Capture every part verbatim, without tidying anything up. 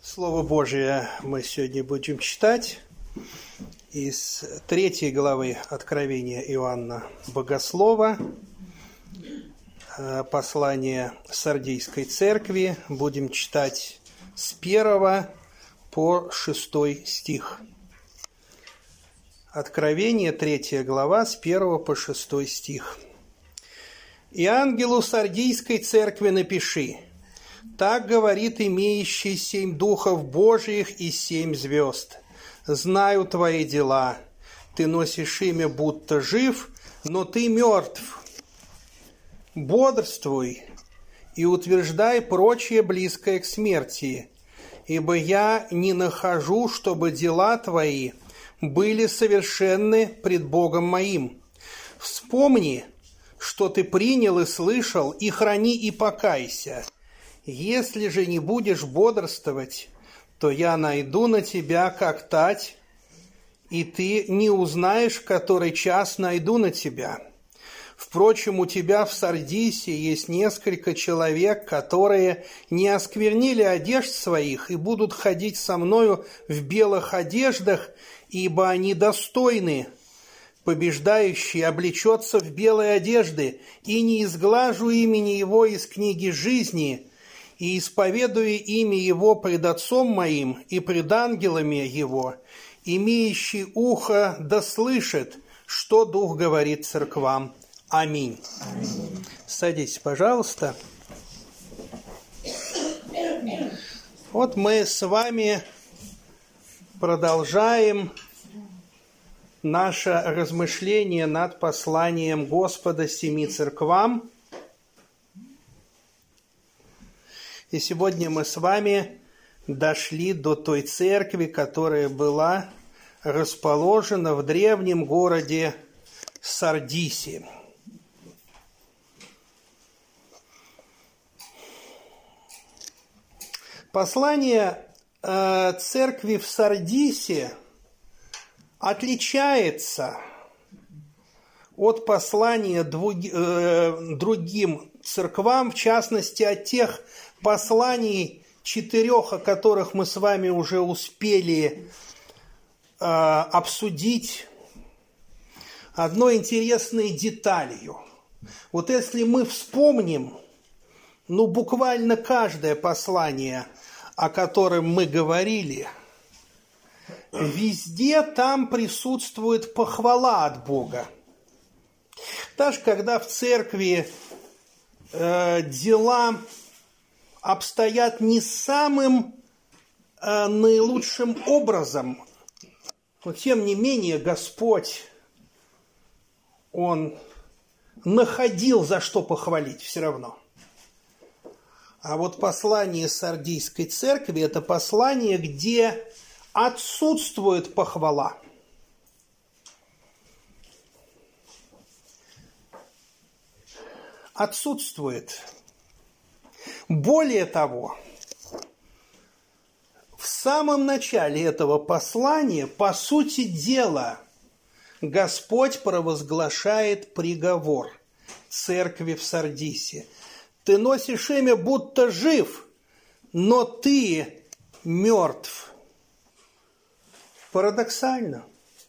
Слово Божие мы сегодня будем читать из третьей главы Откровения Иоанна Богослова, послание Сардийской церкви. Будем читать с первого по шестой стих. Откровение, третья глава, с первого по шестой стих. «И ангелу Сардийской церкви напиши: так говорит имеющий семь духов Божиих и семь звезд. Знаю твои дела. Ты носишь имя, будто жив, но ты мертв. Бодрствуй и утверждай прочее, близкое к смерти, ибо я не нахожу, чтобы дела твои были совершенны пред Богом моим. Вспомни, что ты принял и слышал, и храни, и покайся. Если же не будешь бодрствовать, то я найду на тебя, как тать, и ты не узнаешь, который час найду на тебя. Впрочем, у тебя в Сардисе есть несколько человек, которые не осквернили одежд своих и будут ходить со мною в белых одеждах, ибо они достойны. Побеждающий облечется в белые одежды, и не изглажу имени его из книги жизни, и исповедую имя его пред Отцом моим и пред ангелами его. Имеющий ухо да слышит, что Дух говорит церквам. Аминь». Аминь. Садитесь, пожалуйста. Вот мы с вами продолжаем наше размышление над посланием Господа семи церквам. И сегодня мы с вами дошли до той церкви, которая была расположена в древнем городе Сардисе. Послание э, церкви в Сардисе отличается от послания дву, э, другим церквам, в частности, от тех посланий четырех, о которых мы с вами уже успели э, обсудить, одной интересной деталью. Вот если мы вспомним, ну, буквально каждое послание, о котором мы говорили, везде там присутствует похвала от Бога. Даже когда в церкви э, дела обстоят не самым э, наилучшим образом, но тем не менее Господь, Он находил за что похвалить все равно. А вот послание Сардийской церкви – это послание, где отсутствует похвала. Отсутствует. Более того, в самом начале этого послания, по сути дела, Господь провозглашает приговор церкви в Сардисе. Ты носишь имя, будто жив, но ты мертв. Парадоксально.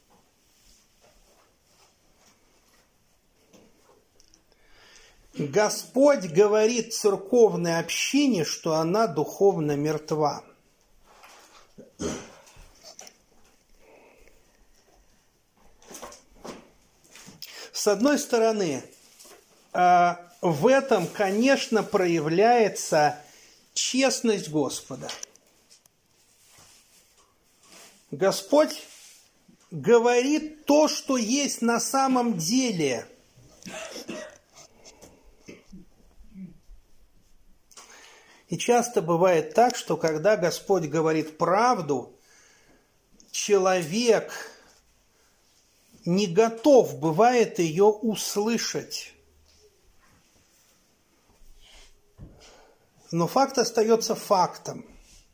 Господь говорит церковной общине, что она духовно мертва. С одной стороны, в этом, конечно, проявляется честность Господа. Господь говорит то, что есть на самом деле. И часто бывает так, что когда Господь говорит правду, человек не готов бывает ее услышать. Но факт остается фактом.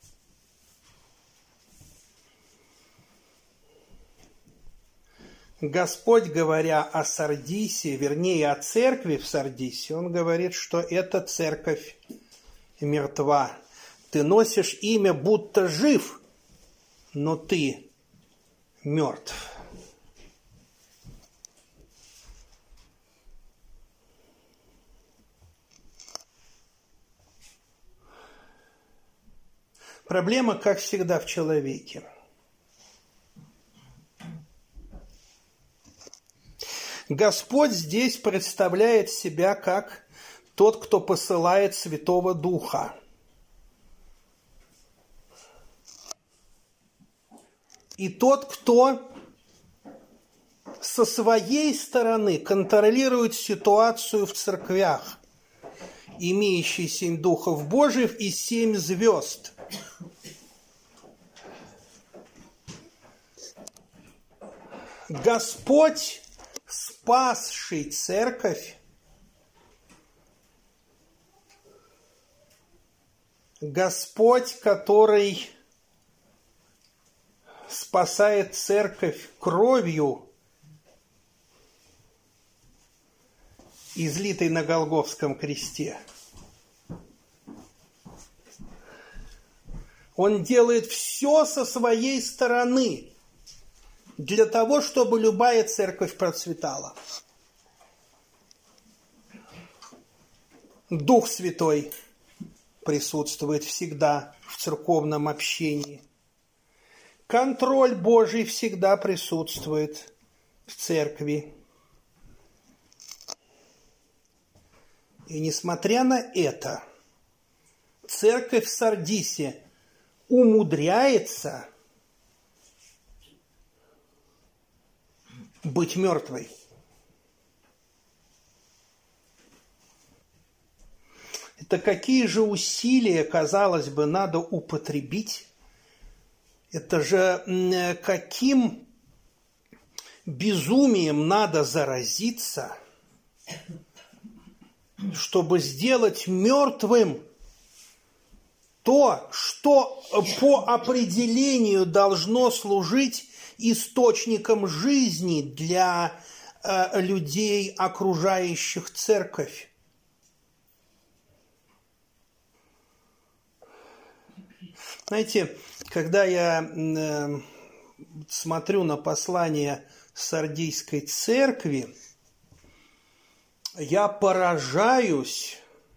Господь, говоря о Сардисе, вернее, о церкви в Сардисе, Он говорит, что эта церковь мертва. Ты носишь имя, будто жив, но ты мертв. Проблема, как всегда, в человеке. Господь здесь представляет себя как тот, кто посылает Святого Духа. И тот, кто со своей стороны контролирует ситуацию в церквях, имеющий семь духов Божьих и семь звезд. Господь, спасший церковь, Господь, который спасает церковь кровью, излитой на Голгофском кресте. Он делает все со своей стороны для того, чтобы любая церковь процветала. Дух Святой присутствует всегда в церковном общении. Контроль Божий всегда присутствует в церкви. И несмотря на это, церковь в Сардисе умудряется быть мертвой. Это какие же усилия, казалось бы, надо употребить? Это же каким безумием надо заразиться, чтобы сделать мертвым то, что по определению должно служить источником жизни для э, людей, окружающих церковь. Знаете, когда я э, смотрю на послание Сардийской церкви, я поражаюсь,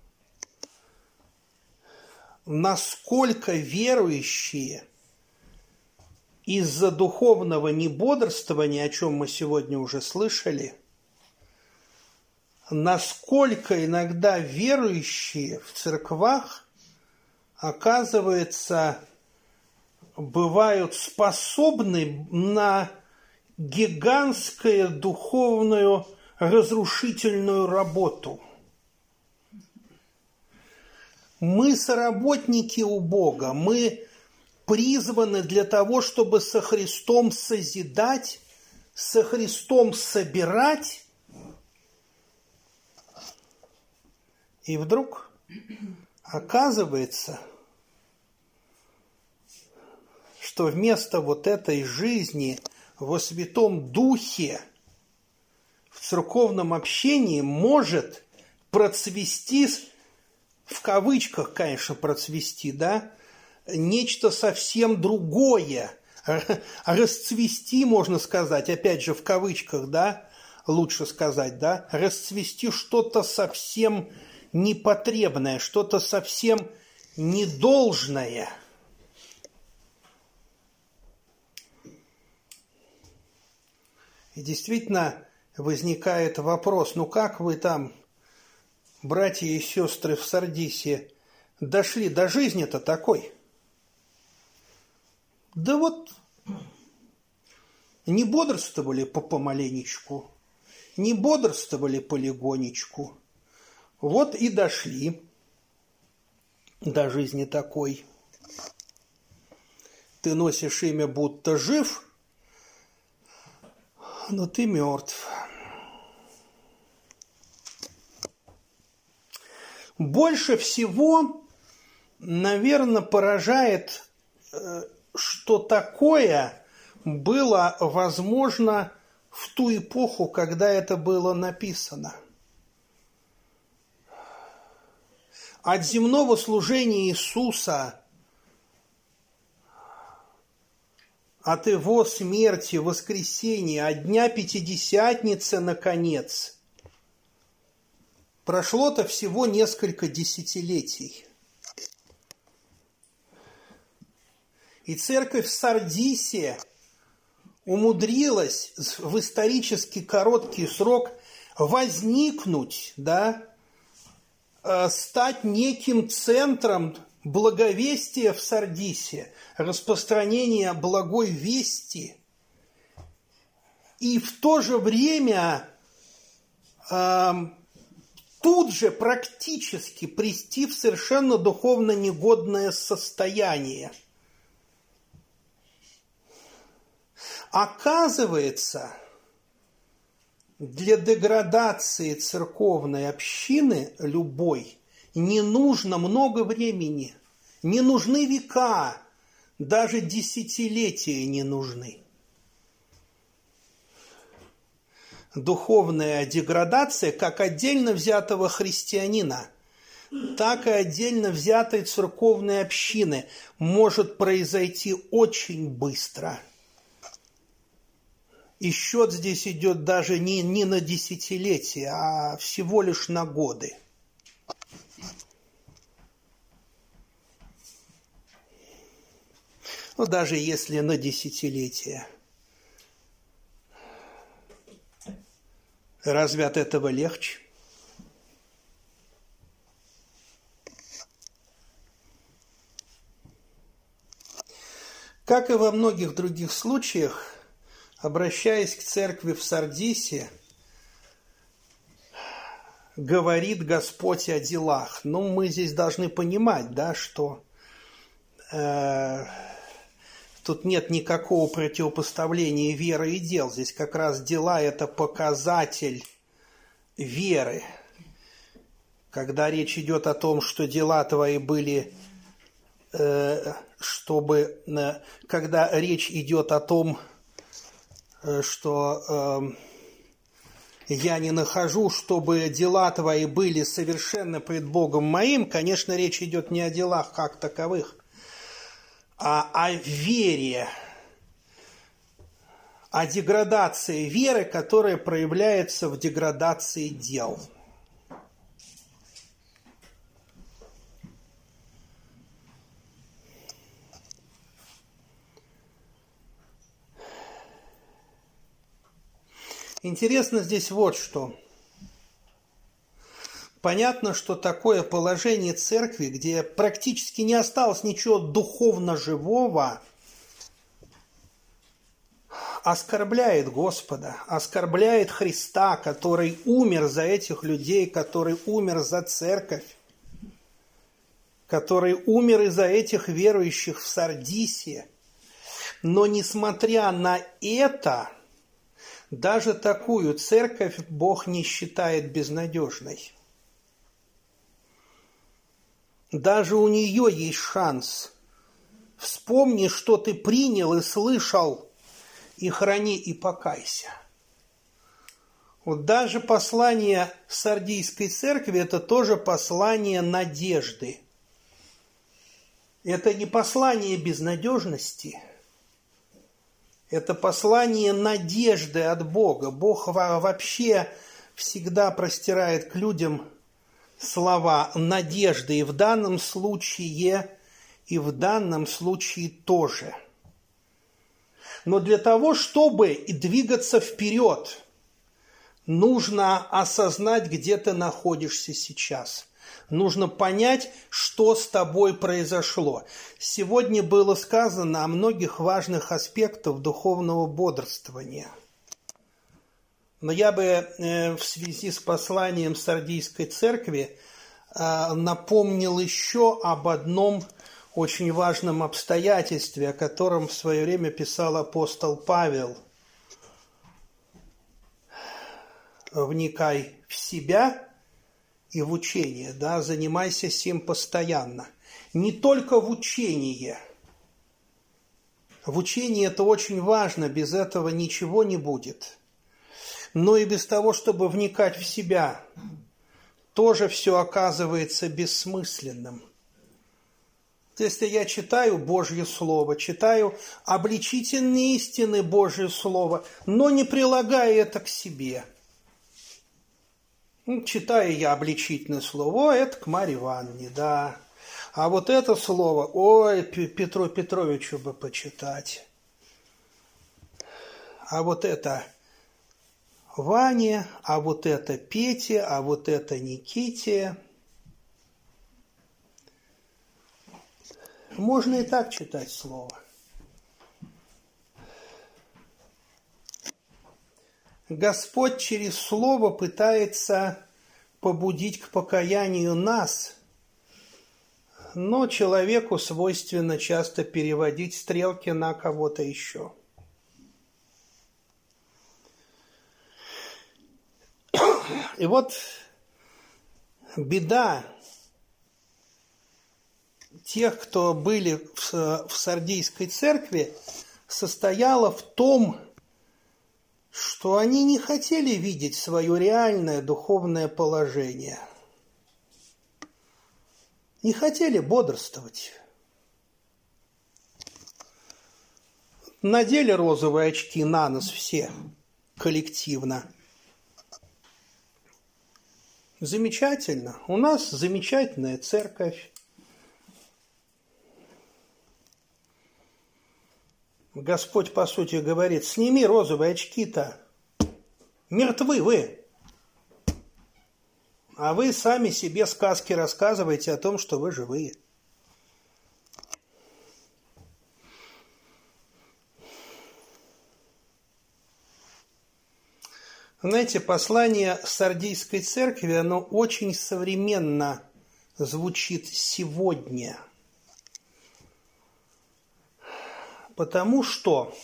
насколько верующие из-за духовного небодрствования, о чем мы сегодня уже слышали, насколько иногда верующие в церквах, оказывается, бывают способны на гигантскую духовную разрушительную работу. Мы соработники у Бога, мы призваны для того, чтобы со Христом созидать, со Христом собирать. И вдруг оказывается, что вместо вот этой жизни во Святом Духе в церковном общении может процвести, в кавычках, конечно, процвести, да, нечто совсем другое, расцвести, можно сказать, опять же, в кавычках, да, лучше сказать, да, расцвести что-то совсем непотребное, что-то совсем недолжное. И действительно возникает вопрос, ну как вы там, братья и сестры в Сардисе, дошли до жизни-то такой? Да вот не бодрствовали по помаленечку, не бодрствовали полегонечку, вот и дошли до жизни такой. Ты носишь имя, будто жив, но ты мертв. Больше всего, наверное, поражает, что такое было возможно в ту эпоху, когда это было написано. От земного служения Иисуса от его смерти, воскресения, от дня Пятидесятницы, наконец, прошло-то всего несколько десятилетий. И церковь в Сардисе умудрилась в исторически короткий срок возникнуть, да, стать неким центром благовестия в Сардисе, распространения благой вести, и в то же время э, тут же практически прийти в совершенно духовно негодное состояние. Оказывается, для деградации церковной общины любой не нужно много времени, не нужны века, даже десятилетия не нужны. Духовная деградация как отдельно взятого христианина, так и отдельно взятой церковной общины может произойти очень быстро. И счет здесь идет даже не, не на десятилетия, а всего лишь на годы. Ну, даже если на десятилетия. Разве от этого легче? Как и во многих других случаях, обращаясь к церкви в Сардисе, говорит Господь о делах. Но мы здесь должны понимать, да, что э, тут нет никакого противопоставления веры и дел. Здесь как раз дела – это показатель веры. Когда речь идет о том, что дела твои были, э, чтобы, э, когда речь идет о том, что э, я не нахожу, чтобы дела твои были совершенно пред Богом моим, конечно, речь идет не о делах как таковых, а о вере, о деградации веры, которая проявляется в деградации дел. Интересно здесь вот что. Понятно, что такое положение церкви, где практически не осталось ничего духовно живого, оскорбляет Господа, оскорбляет Христа, который умер за этих людей, который умер за церковь, который умер из-за этих верующих в Сардисе. Но несмотря на это, даже такую церковь Бог не считает безнадежной. Даже у нее есть шанс. Вспомни, что ты принял и слышал, и храни, и покайся. Вот даже послание Сардийской церкви – это тоже послание надежды. Это не послание безнадежности. Это послание надежды от Бога. Бог вообще всегда простирает к людям слова надежды. И в данном случае, и в данном случае тоже. Но для того, чтобы двигаться вперед, нужно осознать, где ты находишься сейчас. Нужно понять, что с тобой произошло. Сегодня было сказано о многих важных аспектах духовного бодрствования. Но я бы в связи с посланием Сардийской церкви напомнил еще об одном очень важном обстоятельстве, о котором в свое время писал апостол Павел. Вникай в себя и в учение, да, занимайся сим постоянно. Не только в учении. В учении это очень важно, без этого ничего не будет. Но и без того, чтобы вникать в себя, тоже все оказывается бессмысленным. Если я читаю Божье Слово, читаю обличительные истины Божье Слово, но не прилагая это к себе. Ну, читаю я обличительное слово, о, это к Марье Ивановне, да. А вот это слово, ой, Петру Петровичу бы почитать. А вот это Ване, а вот это Пете, а вот это Никите. Можно и так читать слово. Господь через слово пытается побудить к покаянию нас, но человеку свойственно часто переводить стрелки на кого-то еще. И вот беда тех, кто были в, в Сардийской церкви, состояла в том, что они не хотели видеть свое реальное духовное положение. Не хотели бодрствовать. Надели розовые очки на нос все коллективно. Замечательно. У нас замечательная церковь. Господь, по сути, говорит, сними розовые очки-то. Мертвы вы. А вы сами себе сказки рассказываете о том, что вы живые. Знаете, послание Сардийской церкви, оно очень современно звучит сегодня. Потому что,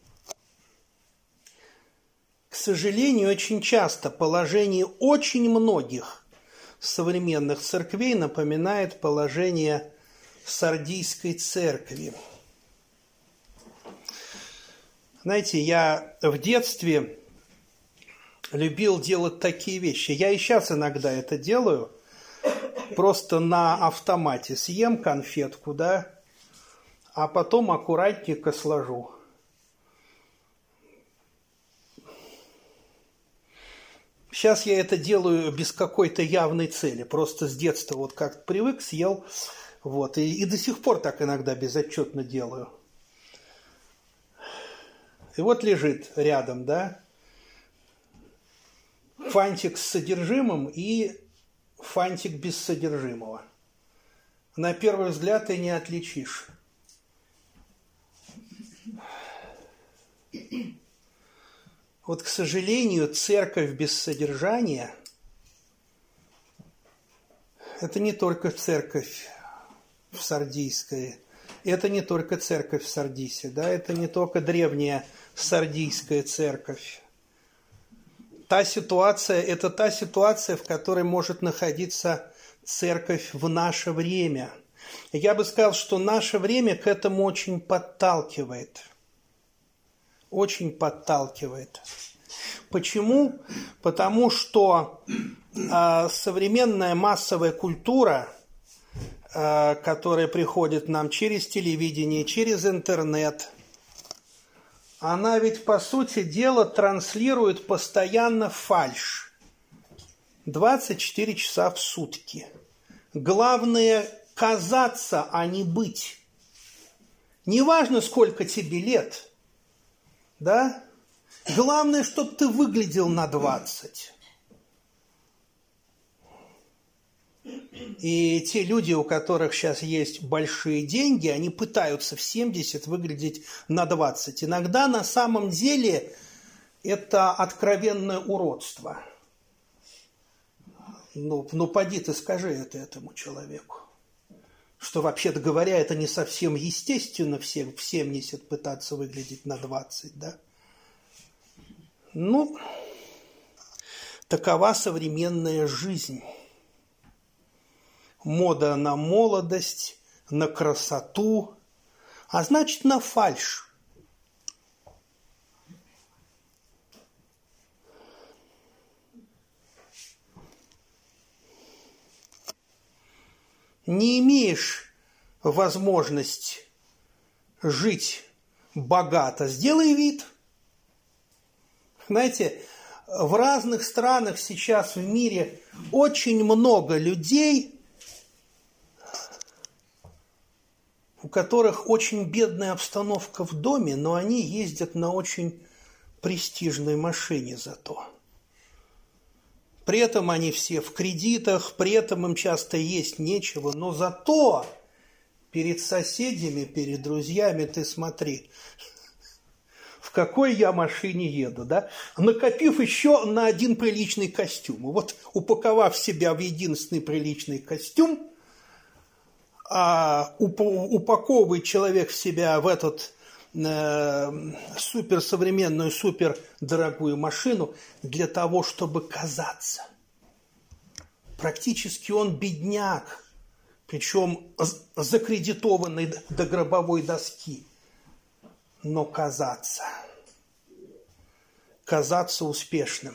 к сожалению, очень часто положение очень многих современных церквей напоминает положение Сардийской церкви. Знаете, я в детстве любил делать такие вещи. Я и сейчас иногда это делаю. Просто на автомате съем конфетку, да, а потом аккуратненько сложу. Сейчас я это делаю без какой-то явной цели. Просто с детства вот как привык, съел. Вот, и, и до сих пор так иногда безотчетно делаю. И вот лежит рядом, да, фантик с содержимым и фантик без содержимого. На первый взгляд ты не отличишь. Вот, к сожалению, церковь без содержания – это не только церковь в Сардийской, это не только церковь в Сардисе, да, это не только древняя Сардийская церковь. Та ситуация – это та ситуация, в которой может находиться церковь в наше время. Я бы сказал, что наше время к этому очень подталкивает. Очень подталкивает. Почему? Потому что э, современная массовая культура, э, которая приходит нам через телевидение, через интернет, она ведь, по сути дела, транслирует постоянно фальшь. двадцать четыре часа в сутки. Главное – казаться, а не быть. Неважно, сколько тебе лет, да? Главное, чтобы ты выглядел на двадцать. И те люди, у которых сейчас есть большие деньги, они пытаются в семьдесят выглядеть на двадцать. Иногда на самом деле это откровенное уродство. Ну, ну поди ты скажи это этому человеку. Что, вообще-то говоря, это не совсем естественно всем в семьдесят пытаться выглядеть на двадцать, да? Ну, такова современная жизнь. Мода на молодость, на красоту, а значит, на фальшь. Не имеешь возможность жить богато, сделай вид. Знаете, в разных странах сейчас в мире очень много людей, у которых очень бедная обстановка в доме, но они ездят на очень престижной машине зато. При этом они все в кредитах, при этом им часто есть нечего, но зато перед соседями, перед друзьями ты смотри, в какой я машине еду, да? Накопив еще на один приличный костюм. Вот упаковав себя в единственный приличный костюм, а упаковывает человек в себя в этот э, суперсовременную, супердорогую машину для того, чтобы казаться. Практически он бедняк, причем закредитованный до гробовой доски. Но казаться, казаться успешным,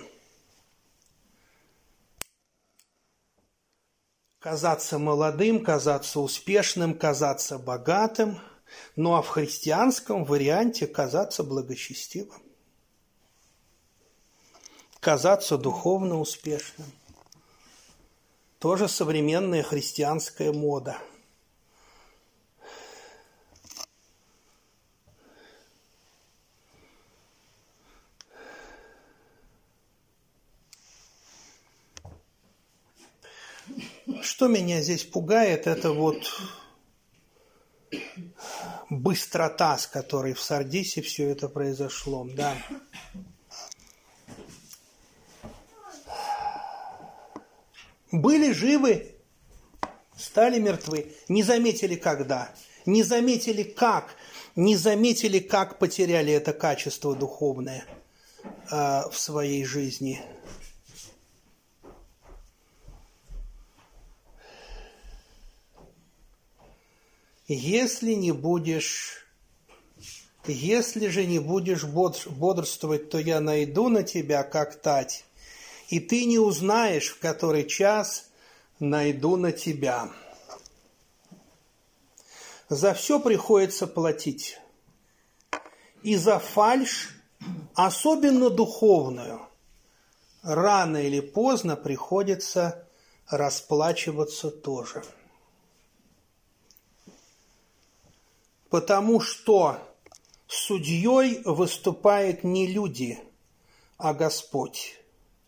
казаться молодым, казаться успешным, казаться богатым, ну а в христианском варианте казаться благочестивым, казаться духовно успешным. Тоже современная христианская мода. Что меня здесь пугает, это вот быстрота, с которой в Сардисе все это произошло. Да. Были живы, стали мертвы. Не заметили когда, не заметили как, не заметили, как потеряли это качество духовное э, в своей жизни. Если не будешь, если же не будешь бодрствовать, то я найду на тебя, как тать, и ты не узнаешь, в который час найду на тебя. За все приходится платить. И за фальшь, особенно духовную, рано или поздно приходится расплачиваться тоже. Потому что судьей выступает не люди, а Господь.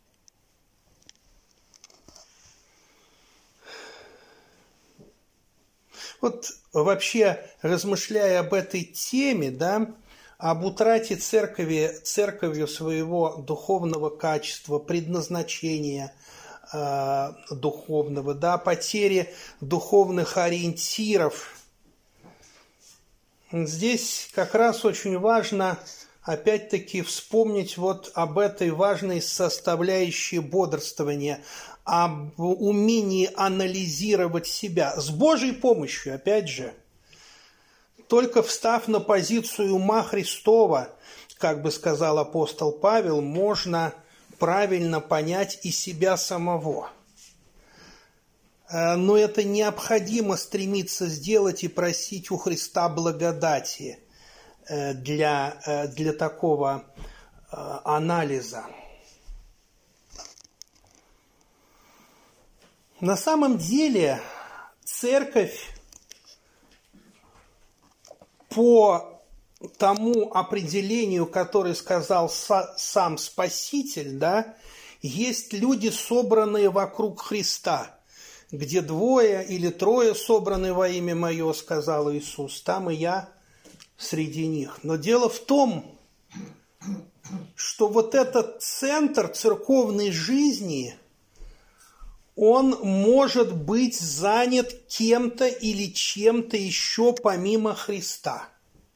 Вот вообще, размышляя об этой теме, да, об утрате церкви, церковью своего духовного качества, предназначения э, духовного, да, потере духовных ориентиров, здесь как раз очень важно, опять-таки, вспомнить вот об этой важной составляющей бодрствования, об умении анализировать себя с Божьей помощью, опять же. Только встав на позицию ума Христова, как бы сказал апостол Павел, можно правильно понять и себя самого. Но это необходимо стремиться сделать и просить у Христа благодати для, для такого анализа. На самом деле церковь по тому определению, которое сказал сам Спаситель, да, есть люди, собранные вокруг Христа. Где двое или трое собраны во имя Мое, сказал Иисус, там и я среди них. Но дело в том, что вот этот центр церковной жизни, он может быть занят кем-то или чем-то еще помимо Христа.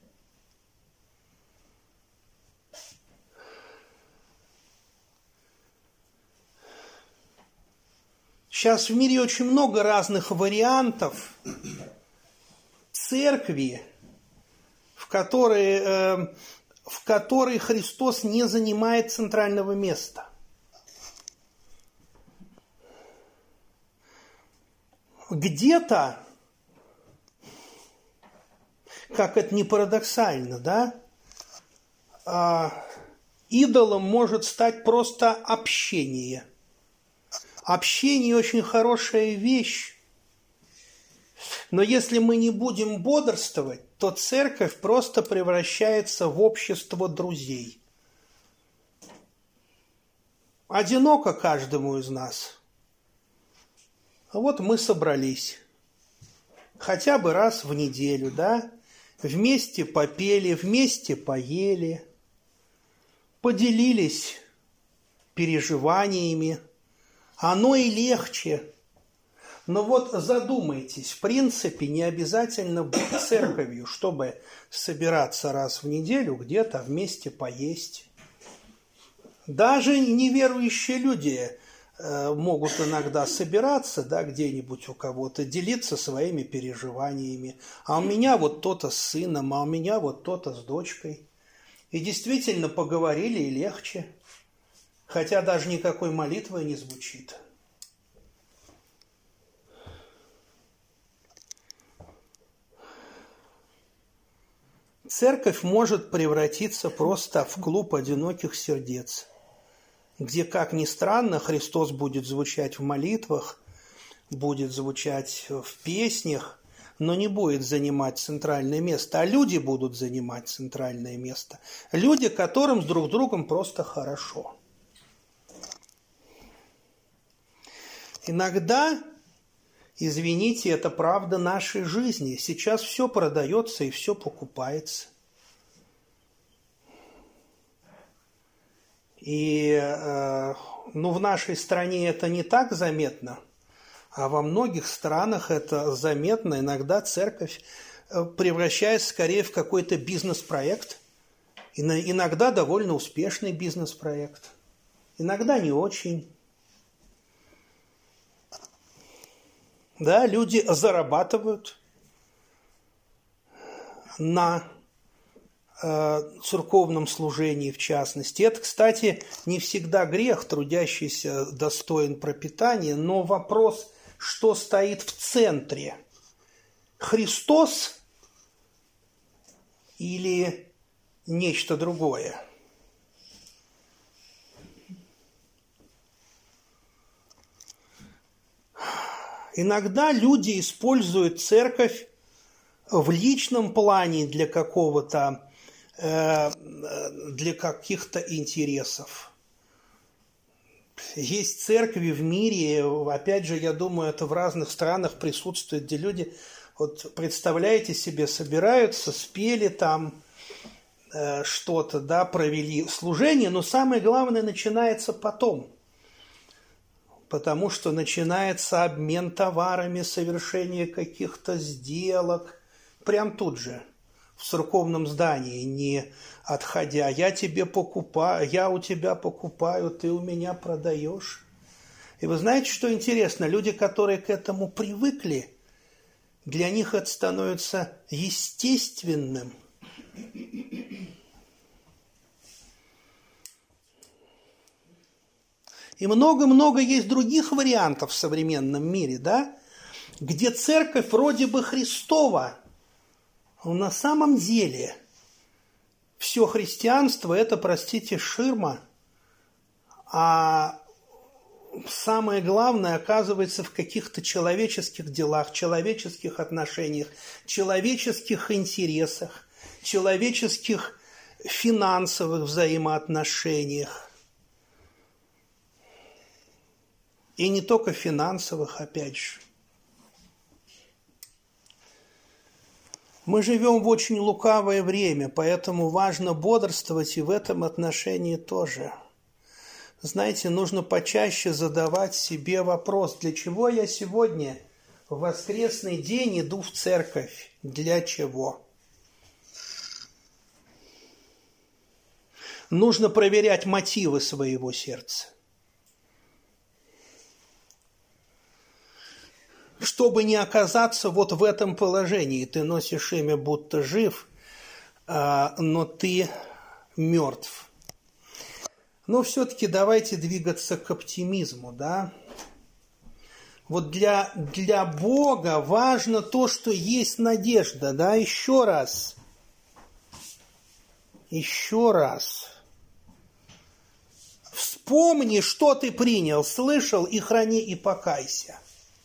Сейчас в мире очень много разных вариантов церкви, в которой, э, в которой Христос не занимает центрального места. Где-то как это ни парадоксально, да, а, идолом может стать просто общение. Общение очень хорошая вещь, но если мы не будем бодрствовать, то церковь просто превращается в общество друзей. Одиноко каждому из нас. А вот мы собрались. Хотя бы раз в неделю, да? Вместе попели, вместе поели, поделились переживаниями. Оно и легче. Но вот задумайтесь, в принципе, не обязательно быть церковью, чтобы собираться раз в неделю где-то вместе поесть. Даже неверующие люди э, могут иногда собираться, да, где-нибудь у кого-то, делиться своими переживаниями. А у меня вот то-то с сыном, а у меня вот то-то с дочкой. И действительно поговорили и легче, хотя даже никакой молитвы не звучит. Церковь может превратиться просто в клуб одиноких сердец, где, как ни странно, Христос будет звучать в молитвах, будет звучать в песнях, но не будет занимать центральное место, а люди будут занимать центральное место. Люди, которым с друг другом просто хорошо. Иногда, извините, это правда нашей жизни. Сейчас все продается и все покупается. И э, ну, в нашей стране это не так заметно, а во многих странах это заметно. Иногда церковь превращается скорее в какой-то бизнес-проект. Иногда довольно успешный бизнес-проект. Иногда не очень. Да, люди зарабатывают на э, церковном служении, в частности. Это, кстати, не всегда грех, трудящийся достоин пропитания, но вопрос, что стоит в центре. Христос или нечто другое? Иногда люди используют церковь в личном плане для какого-то, для каких-то интересов. Есть церкви в мире, опять же, я думаю, это в разных странах присутствует, где люди, вот представляете себе, собираются, спели там что-то, да, провели служение, но самое главное начинается потом. Потому что начинается обмен товарами, совершение каких-то сделок. Прям тут же, в церковном здании, не отходя. Я тебе покупаю, я у тебя покупаю, ты у меня продаешь. И вы знаете, что интересно? Люди, которые к этому привыкли, для них это становится естественным. И много-много есть других вариантов в современном мире, да, где церковь вроде бы Христова, но на самом деле все христианство – это, простите, ширма, а самое главное оказывается в каких-то человеческих делах, человеческих отношениях, человеческих интересах, человеческих финансовых взаимоотношениях. И не только финансовых, опять же. Мы живем в очень лукавое время, поэтому важно бодрствовать и в этом отношении тоже. Знаете, нужно почаще задавать себе вопрос, для чего я сегодня в воскресный день иду в церковь? Для чего? Нужно проверять мотивы своего сердца. Чтобы не оказаться вот в этом положении. Ты носишь имя, будто жив, но ты мертв. Но все-таки давайте двигаться к оптимизму, да? Вот для, для Бога важно то, что есть надежда, да, еще раз. Еще раз. Вспомни, что ты принял, слышал, и храни, и покайся.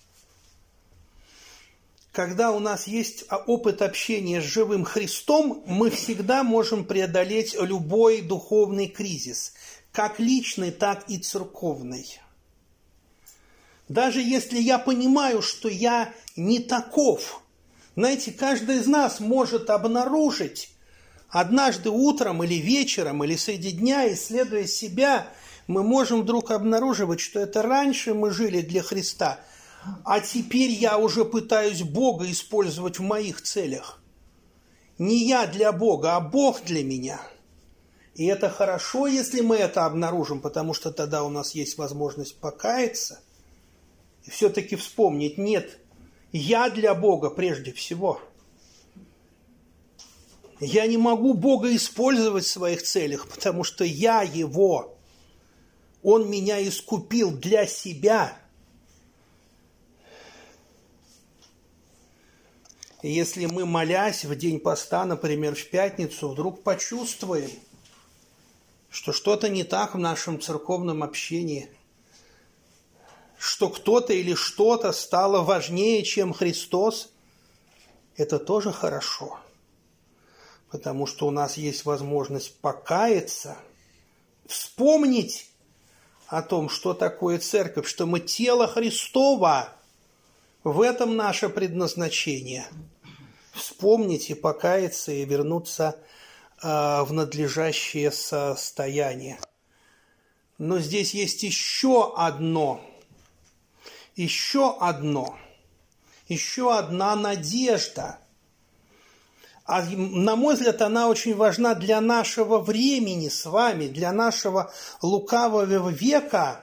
Когда у нас есть опыт общения с живым Христом, мы всегда можем преодолеть любой духовный кризис, как личный, так и церковный. Даже если я понимаю, что я не таков, знаете, каждый из нас может обнаружить однажды утром или вечером, или среди дня, исследуя себя, мы можем вдруг обнаруживать, что это раньше мы жили для Христа, а теперь я уже пытаюсь Бога использовать в моих целях. Не я для Бога, а Бог для меня. И это хорошо, если мы это обнаружим, потому что тогда у нас есть возможность покаяться и все-таки вспомнить, нет, я для Бога прежде всего. Я не могу Бога использовать в своих целях, потому что я Его. Он меня искупил для себя. И если мы, молясь в день поста, например, в пятницу, вдруг почувствуем, что что-то не так в нашем церковном общении, что кто-то или что-то стало важнее, чем Христос, это тоже хорошо. Потому что у нас есть возможность покаяться, вспомнить о том, что такое церковь, что мы тело Христово. В этом наше предназначение. Вспомнить и покаяться, и вернуться э, в надлежащее состояние. Но здесь есть еще одно, еще одно, еще одна надежда. А на мой взгляд, она очень важна для нашего времени с вами, для нашего лукавого века.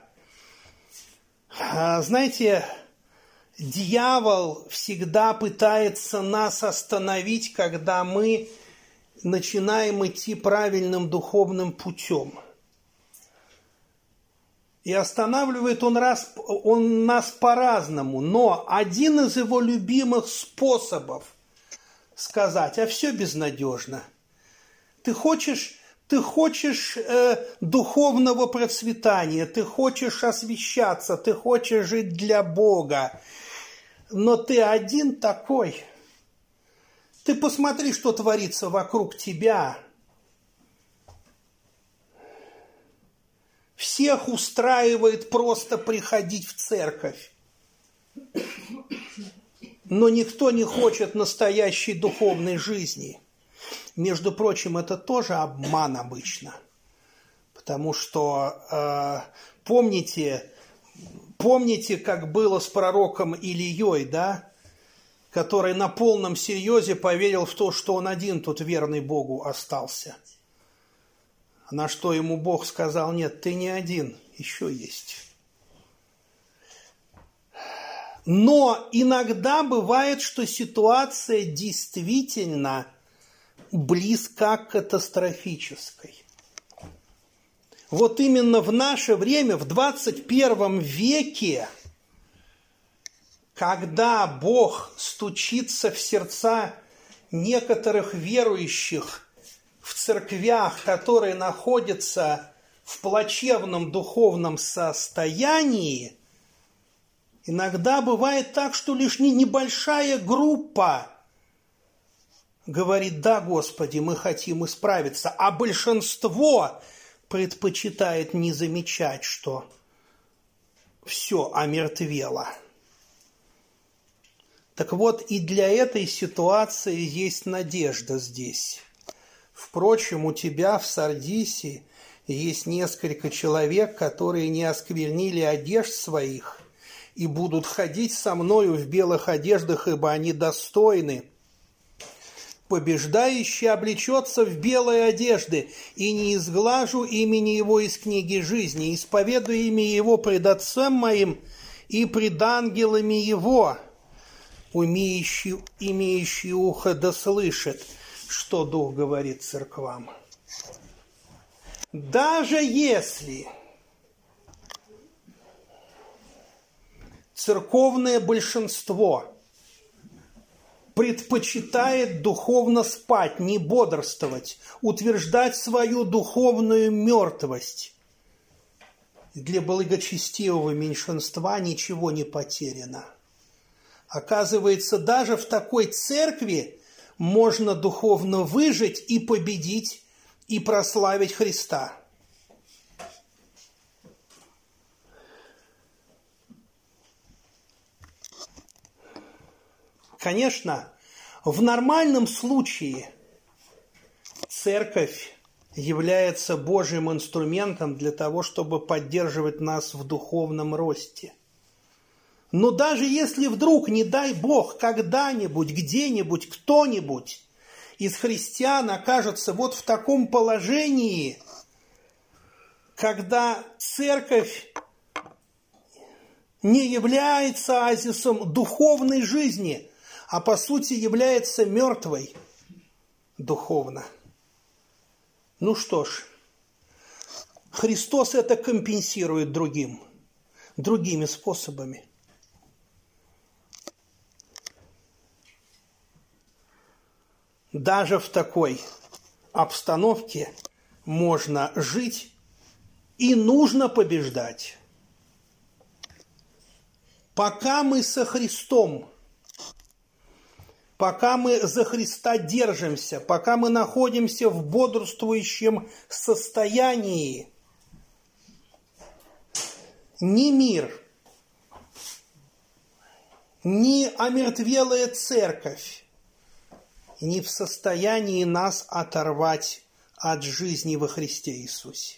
Знаете, дьявол всегда пытается нас остановить, когда мы начинаем идти правильным духовным путем. И останавливает он, раз, он нас по-разному, но один из его любимых способов сказать, а все безнадежно. Ты хочешь, ты хочешь э, духовного процветания, ты хочешь освящаться, ты хочешь жить для Бога, но ты один такой. Ты посмотри, что творится вокруг тебя. Всех устраивает просто приходить в церковь. Но никто не хочет настоящей духовной жизни. Между прочим, это тоже обман обычно. Потому что, э, помните, помните, как было с пророком Илией, да? Который на полном серьезе поверил в то, что он один тут верный Богу остался. На что ему Бог сказал, нет, ты не один, еще есть. Но иногда бывает, что ситуация действительно близка к катастрофической. Вот именно в наше время, в двадцать первом веке, когда Бог стучится в сердца некоторых верующих в церквях, которые находятся в плачевном духовном состоянии, иногда бывает так, что лишь небольшая группа говорит, да, Господи, мы хотим исправиться, а большинство предпочитает не замечать, что все омертвело. Так вот, и для этой ситуации есть надежда здесь. Впрочем, у тебя в Сардисе есть несколько человек, которые не осквернили одежд своих и будут ходить со мною в белых одеждах, ибо они достойны. Побеждающий облечется в белые одежды, и не изглажу имени его из книги жизни, исповедую имя его пред Отцем моим и пред ангелами его. Умеющий, имеющий ухо да слышит, что Дух говорит церквам. Даже если церковное большинство предпочитает духовно спать, не бодрствовать, утверждать свою духовную мертвость. Для благочестивого меньшинства ничего не потеряно. Оказывается, даже в такой церкви можно духовно выжить и победить, и прославить Христа. Конечно, в нормальном случае церковь является Божьим инструментом для того, чтобы поддерживать нас в духовном росте. Но даже если вдруг, не дай Бог, когда-нибудь, где-нибудь, кто-нибудь из христиан окажется вот в таком положении, когда церковь не является оазисом духовной жизни, а по сути является мертвой духовно. Ну что ж, Христос это компенсирует другим, другими способами. Даже в такой обстановке можно жить и нужно побеждать. Пока мы со Христом, пока мы за Христа держимся, пока мы находимся в бодрствующем состоянии, ни мир, ни омертвелая церковь не в состоянии нас оторвать от жизни во Христе Иисусе.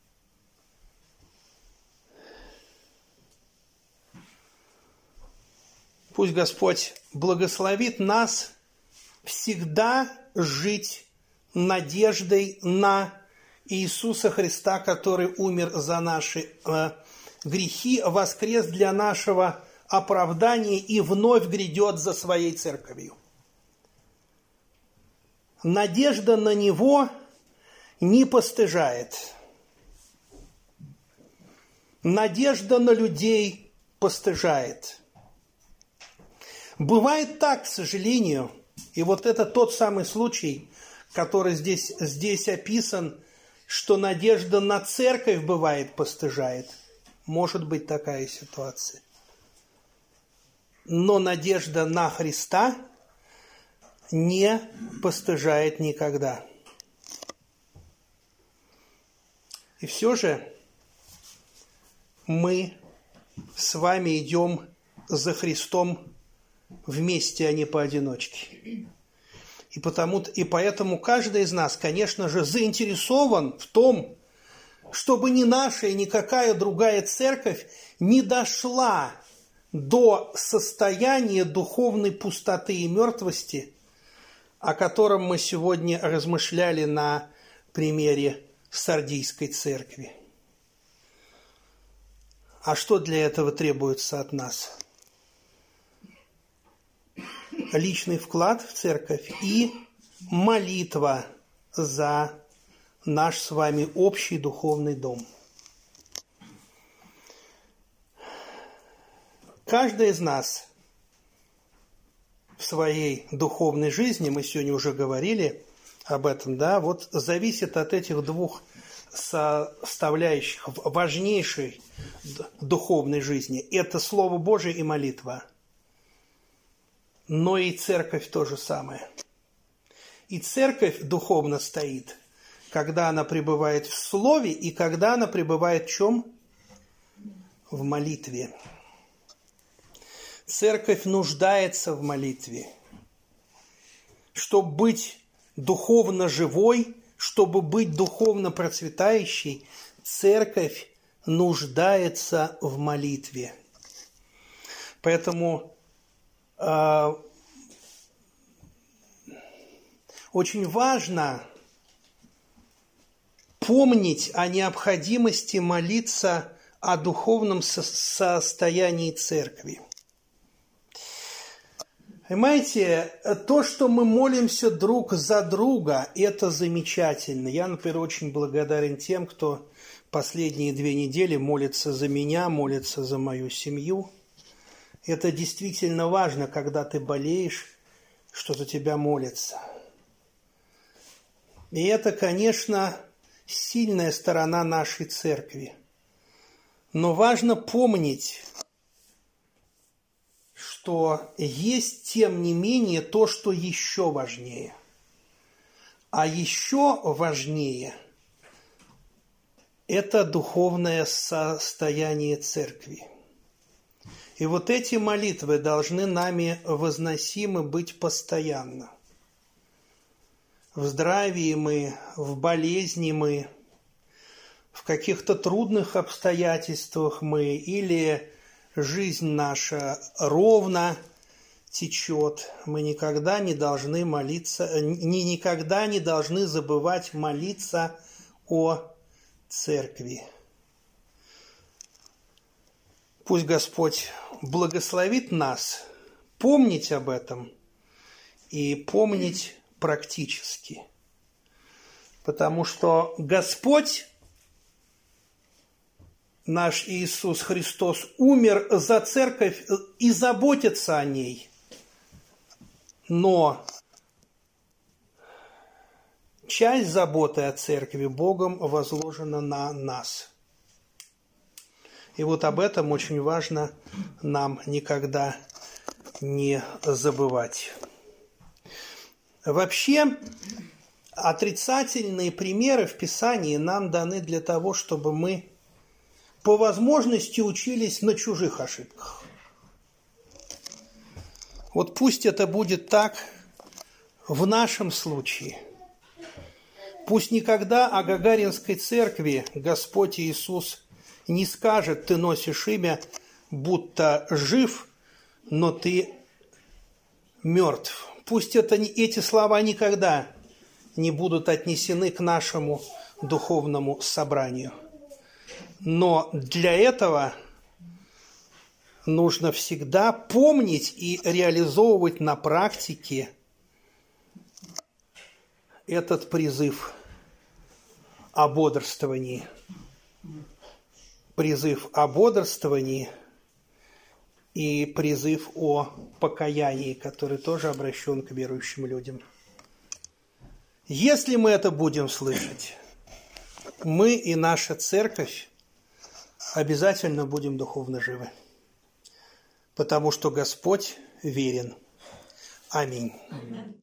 Пусть Господь благословит нас всегда жить надеждой на Иисуса Христа, который умер за наши э, грехи, воскрес для нашего оправдания и вновь грядет за своей церковью. Надежда на Него не постыжает. Надежда на людей постыжает. Бывает так, к сожалению, и вот это тот самый случай, который здесь, здесь описан, что надежда на церковь бывает постыжает. Может быть такая ситуация. Но надежда на Христа не постыжает никогда. И все же мы с вами идем за Христом вместе, а не поодиночке. И, потому, и поэтому каждый из нас, конечно же, заинтересован в том, чтобы ни наша и никакая другая церковь не дошла до состояния духовной пустоты и мертвости, о котором мы сегодня размышляли на примере Сардийской церкви. А что для этого требуется от нас? Личный вклад в церковь и молитва за наш с вами общий духовный дом. Каждый из нас в своей духовной жизни, мы сегодня уже говорили об этом, да, вот зависит от этих двух составляющих важнейшей духовной жизни. Это Слово Божие и молитва. Но и церковь то же самое. И церковь духовно стоит, когда она пребывает в Слове и когда она пребывает в чем? В молитве. Церковь нуждается в молитве. Чтобы быть духовно живой, чтобы быть духовно процветающей, церковь нуждается в молитве. Поэтому э, очень важно помнить о необходимости молиться о духовном со- состоянии церкви. Понимаете, то, что мы молимся друг за друга, это замечательно. Я, например, очень благодарен тем, кто последние две недели молится за меня, молится за мою семью. Это действительно важно, когда ты болеешь, что за тебя молятся. И это, конечно, сильная сторона нашей церкви. Но важно помнить, что есть, тем не менее, то, что еще важнее. А еще важнее – это духовное состояние церкви. И вот эти молитвы должны нами возносимы быть постоянно. В здравии мы, в болезни мы, в каких-то трудных обстоятельствах мы, или жизнь наша ровно течет, мы никогда не должны молиться, ни, никогда не должны забывать молиться о церкви. Пусть Господь благословит нас помнить об этом и помнить практически. Потому что Господь, наш Иисус Христос, умер за церковь и заботится о ней. Но часть заботы о церкви Богом возложена на нас. И вот об этом очень важно нам никогда не забывать. Вообще, отрицательные примеры в Писании нам даны для того, чтобы мы по возможности учились на чужих ошибках. Вот пусть это будет так в нашем случае. Пусть никогда о Гагаринской церкви Господь Иисус не скажет: ты носишь имя, будто жив, но ты мертв. Пусть это, эти слова никогда не будут отнесены к нашему духовному собранию. Но для этого нужно всегда помнить и реализовывать на практике этот призыв о бодрствовании. Призыв о бодрствовании и призыв о покаянии, который тоже обращен к верующим людям. Если мы это будем слышать, мы и наша церковь обязательно будем духовно живы, потому что Господь верен. Аминь.